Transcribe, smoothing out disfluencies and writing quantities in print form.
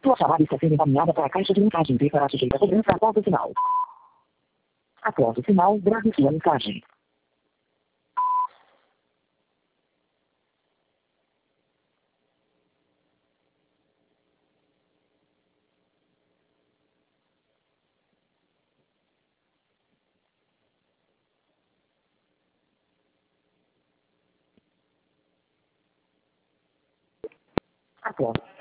Sua chamada está sendo encaminhada para a caixa de mensagem e será sujeita a cobrança após o sinal. Após o sinal, grave sua mensagem. Após